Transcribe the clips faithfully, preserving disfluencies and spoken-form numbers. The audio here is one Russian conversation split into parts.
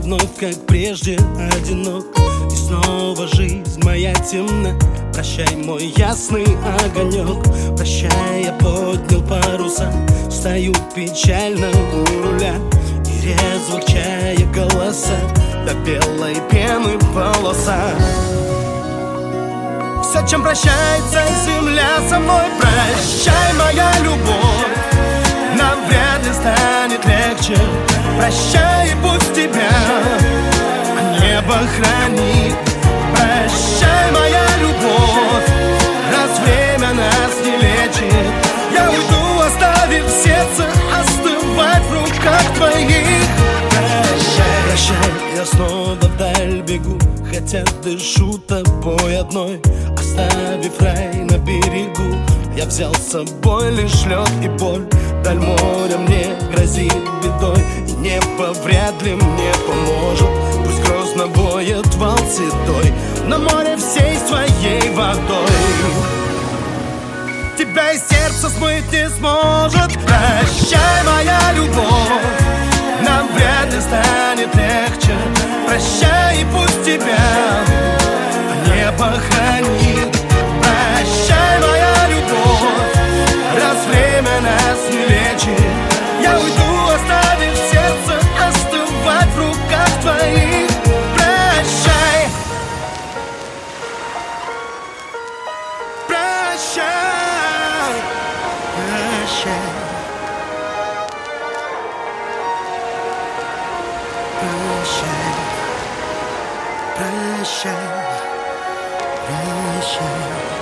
вновь, как прежде, одинок. И снова жизнь моя темна. Прощай, мой ясный огонек. Прощай, я поднял паруса. Стою печально у руля, и резвых чая голоса до белой пены полоса. Все, чем прощается земля со мной. Прощай, моя любовь, нам вряд ли станет легче. Прощай, и пусть тебя небо хранит. Прощай, моя любовь, раз время нас не лечит. Я уйду, оставив сердце остывать в руках твоих. Прощай, прощай, я снова вдаль бегу, хотя дышу тобой одной. Оставив рай на берегу, я взял с собой лишь лед и боль. Даль моря мне грозит бедой, и небо вряд ли мне поможет. Пусть грозно воет вал седой, но море всей своей водой тебя из сердца смыть не сможет. Прощай, моя любовь, нам вряд ли станет легче. Прощай, и пусть тебя небо хранит. Прощай, моя любовь, раз время нас не лечит. Я уйду, оставив сердце остывать в руках твоих. Прощай, прощай, прощай, прощай, прощай, прощай.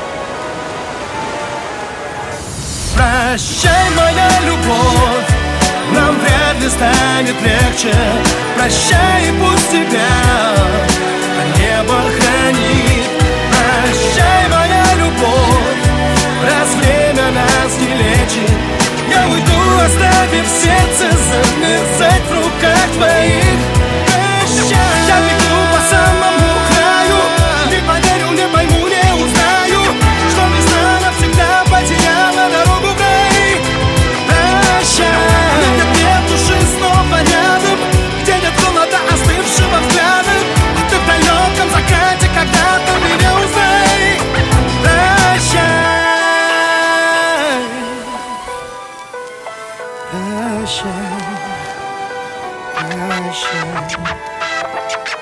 Прощай, моя любовь, нам вряд ли станет легче. Прощай, и пусть тебя небо хранит. Прощай, моя любовь, раз время нас не лечит. Я уйду, оставив сердце замерзать в руках твоих. Прощай, я бегу по самому краю, не поверю, не пойму, не узнаю, что весна навсегда потеряла дорогу в рай. Прощай, нет, нет души снова рядом, где нет холода остывшего взгляда. А ты в далеком закате когда-то меня узнай. Прощай, прощай, прощай.